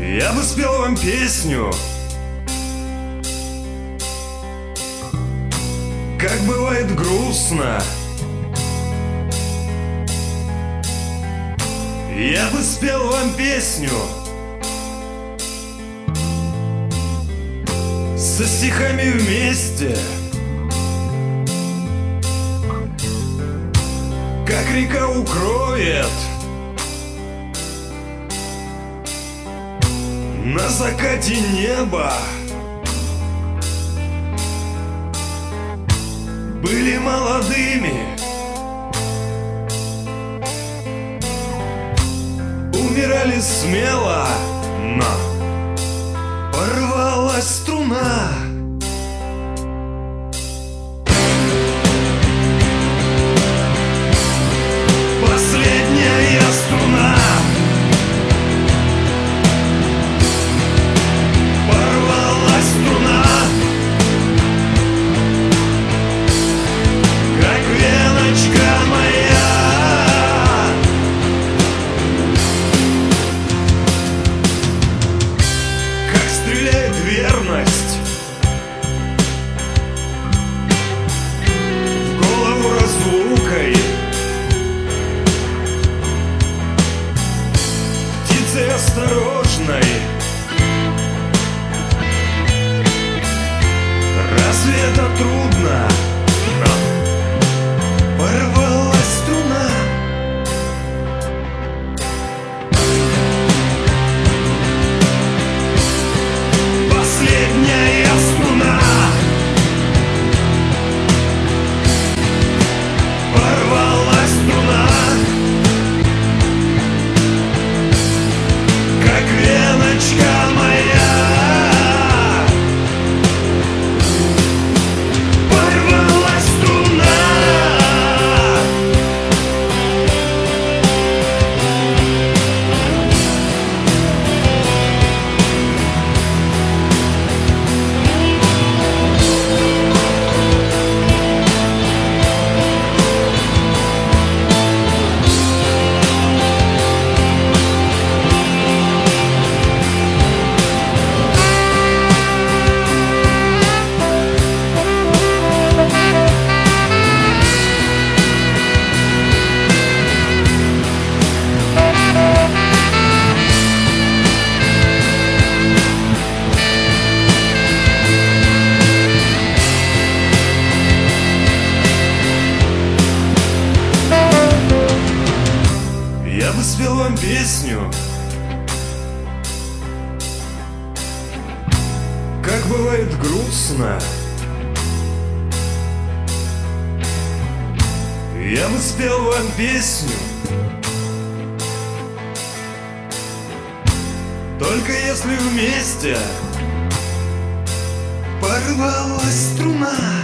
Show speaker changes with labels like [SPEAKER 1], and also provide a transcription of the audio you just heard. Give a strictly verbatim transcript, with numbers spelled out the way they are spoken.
[SPEAKER 1] Я бы спел вам песню, как бывает грустно. Я бы спел вам песню со стихами вместе, как река укроет на закате неба. Были молодыми, умирали смело, но порвалась струна. Последняя струна порвалась струна, как веночка моя. Как стреляет верность в голову разлукой, птицей осторожной. Разве это трудно? Но порвалась струна. Последняя струна порвалась струна, как веночка моя. Я бы спел вам песню, как бывает грустно. Я бы спел вам песню, только если вместе порвалась струна.